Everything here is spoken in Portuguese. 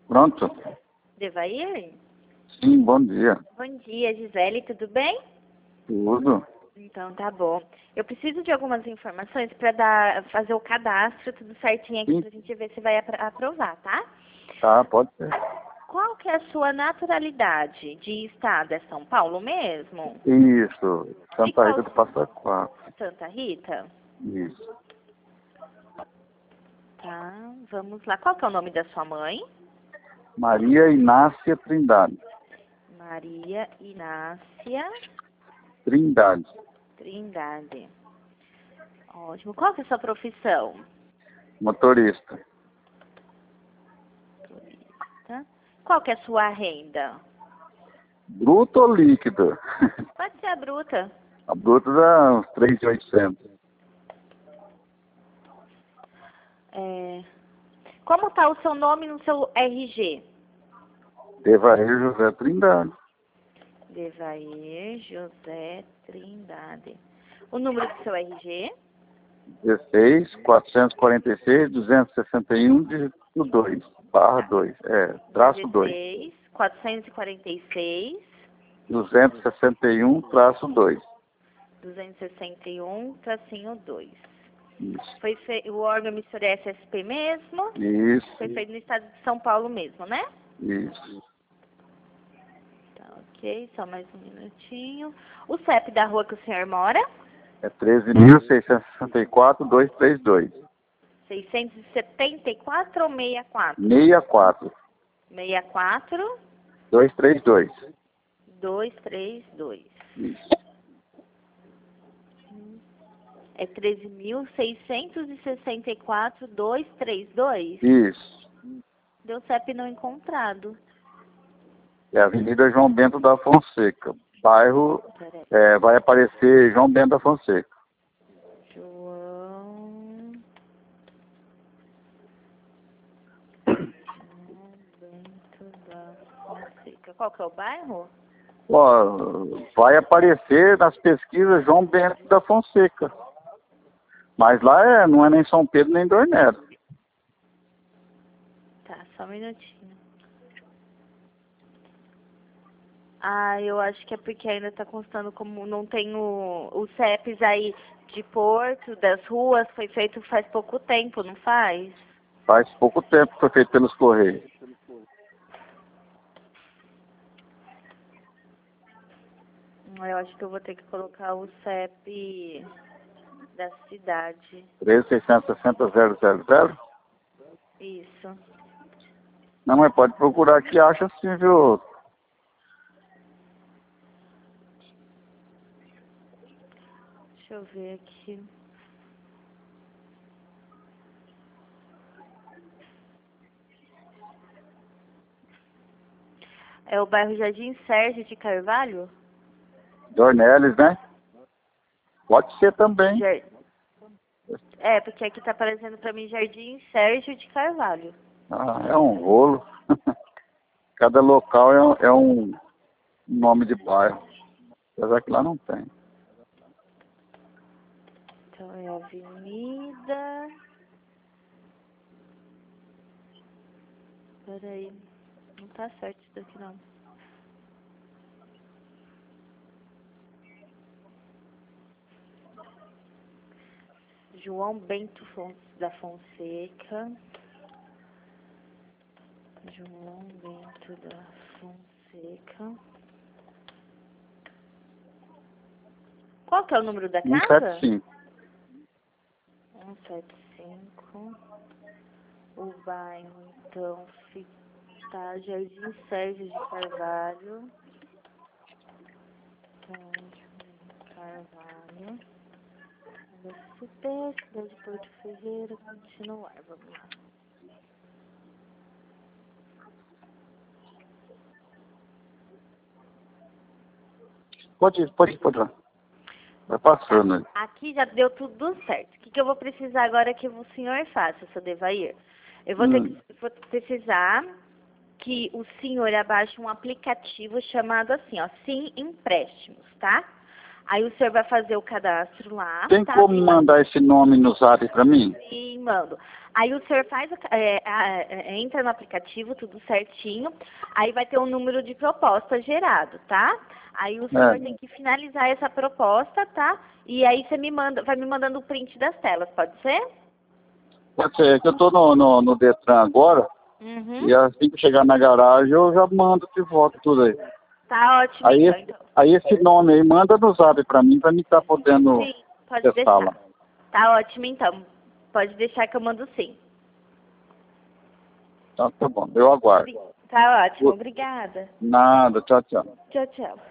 Pronto? Devair? Sim, bom dia. Bom dia, Gisele, tudo bem? Tudo? Então tá bom. Eu preciso de algumas informações para fazer o cadastro, tudo certinho aqui Sim. pra gente ver se vai aprovar, tá? Tá, pode ser. Qual que é a sua naturalidade de estado? É São Paulo mesmo? Isso, E Santa qual- Rita do Passa Quatro. Santa Rita? Isso. Tá, vamos lá. Qual que é o nome da sua mãe? Maria Inácia Trindade. Maria Inácia Trindade. Trindade. Ótimo. Qual que é a sua profissão? Motorista. Tá. Qual que é a sua renda? Bruto ou líquido? Pode ser a bruta. A bruta dá uns 3.800. Como está o seu nome no seu RG? Devair José Trindade. Devair José Trindade. O número do seu RG? 16 446 261 dígito 2, barra 2. Traço 2. 16 446 261, traço 2. 261 tracinho 2. Isso. Foi o órgão emissor é SSP mesmo? Isso. Foi feito no estado de São Paulo mesmo, né? Isso. Tá, ok, só mais um minutinho. O CEP da rua que o senhor mora? É 13.664, 232. 674 ou 64? 64, 64 232. 232. Isso. É 13.664 232? Isso. Deu CEP não encontrado. É a Avenida João Bento da Fonseca. Bairro, Peraí. vai aparecer João Bento da Fonseca. João Bento da Fonseca. Qual que é o bairro? Ó, vai aparecer nas pesquisas João Bento da Fonseca. Mas lá não é nem São Pedro nem Dorneiro. Tá, só um minutinho. Ah, eu acho que é porque ainda tá constando como não tem os CEPs aí de Porto, das ruas, foi feito faz pouco tempo, não faz? Faz pouco tempo que foi feito pelos Correios. Eu acho que eu vou ter que colocar o CEP da cidade. 13.660.000. Isso. Não, mas pode procurar que acha sim, viu? Deixa eu ver aqui. É o bairro Jardim Sérgio de Carvalho? Dornelles, né? Pode ser também. É, porque aqui tá aparecendo pra mim Jardim Sérgio de Carvalho. Ah, é um rolo. Cada local é um nome de bairro. Apesar que lá não tem. Então é Avenida. Peraí. Não tá certo isso daqui não. João Bento da Fonseca. João Bento da Fonseca. Qual que é o número da casa? 175. 175. O bairro, então, tá Jardim Sérgio de Carvalho. Carvalho. SP, cidade de Porto Ferreira, continuar, vamos lá. Pode ir lá. Vai passando. Aqui já deu tudo certo. O que eu vou precisar agora que o senhor faça, seu Devair? Eu vou precisar que o senhor abaixe um aplicativo chamado assim, ó, Sim Empréstimos, tá? Aí o senhor vai fazer o cadastro lá. Tem tá? como mandar esse nome no zap para mim? Sim, mando. Aí o senhor faz, entra no aplicativo, tudo certinho. Aí vai ter um número de proposta gerado, tá? Aí o senhor tem que finalizar essa proposta, tá? E aí você vai me mandando o print das telas, pode ser? Pode ser, é que eu tô no Detran agora, Uhum. e assim que chegar na garagem eu já mando de volta tudo aí. Tá ótimo, Aí, então. aí esse nome aí, manda no zap para mim estar podendo Sim, pode testar deixar. lá. Tá ótimo, então. Pode deixar que eu mando sim. Então tá bom, eu aguardo. Tá ótimo, obrigada. Nada, tchau, tchau. Tchau, tchau.